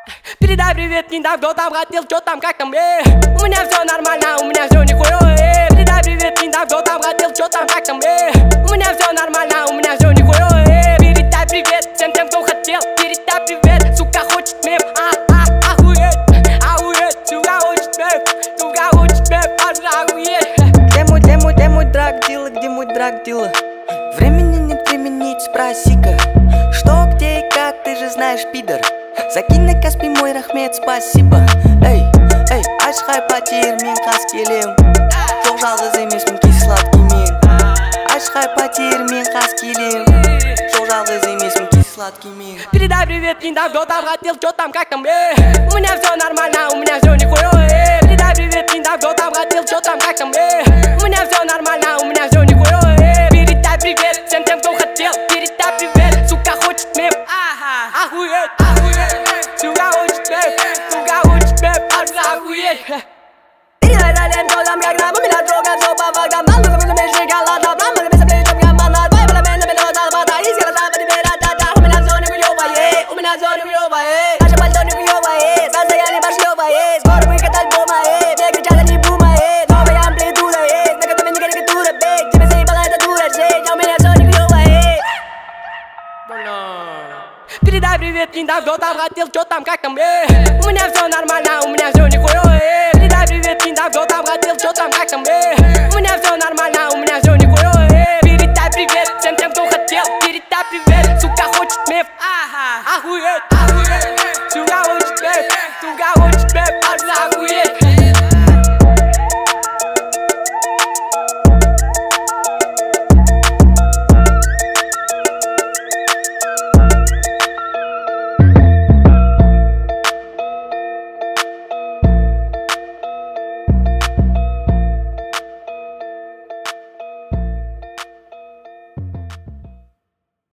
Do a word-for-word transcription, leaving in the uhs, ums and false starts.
Передай привет, не там, кто там хотел, что там, как там, э. У меня все нормально, у меня все нихуя, э. Передай привет, не там, кто там хотел, что там, как там, э. У меня все нормально, у меня все нихуя, э. Передай привет всем тем, кто хотел. Передай привет, сука хочет мем, а, а, охуеть, охуеть. Сука хочет мем, сука хочет мем, аж охуеть. Где мой, где мой, где мой драг-дилер, где мой драг-дилер? Времени нет, времени, спроси-ка, что, где и как, ты же знаешь, пидор. Закинь на Каспий мой рахмет, спасибо. Эй, эй, ашхай потер мен қас келем. Жоқ жалғыз емеспін кей сладкий мен. Ашхай потер мен қас келем. Жоқ жалғыз емеспін кей сладкий мен. Передай привет, не там, кто там хотел, что там, как там, э. У меня все нормально, у меня все нихуя, э. Передай привет, не там, кто там хотел, что там, как там, э. У меня все нормально, у меня все нихуя, э. Передай привет всем тем, кто хотел. Передай привет, сука хочет мем, ага, охуеть, охуеть. Сука хочет мем, сука хочет мем, аж охуеть. Передай далее, кто там, как там, у меня трогает все по фактам. Нам нужно вызвать шоколад, нам нужно вызвать плечом команда. Твои параметры, меня долбата, и скоро там тебе ра-та-та. У меня все нихуёвое, у меня все нихуёвое. Наше пальто нихуёвое, состояние пошлёвое. Скоро выход альбома, э, мне кричат, они бума, э. Новая амплитуда, э, на которой не карикатура, бей. Тебе заебала эта дура, жить, а у меня все нихуёвое. Передай привет, не там, кто там хотел, что там, как там, э. У меня все нормально, у меня все нихуя, э. Передай привет, не там, кто там хотел, что там, как там, э. У меня все нормально, у меня все нихуя, э. Передай привет всем тем, кто хотел. Передай привет, сука хочет мем, ага, охуеть, охуеть. Сука хочет мем, сука хочет мем, аж охуеть.